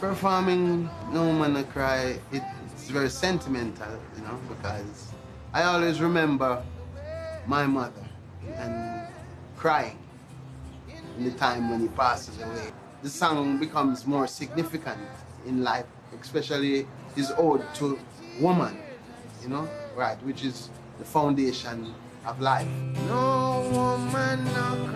Performing No Woman No Cry, it's very sentimental, you know, because I always remember my mother and crying in the time when he passes away. The song becomes more significant in life, especially his ode to woman, you know, right, which is the foundation of life. No woman no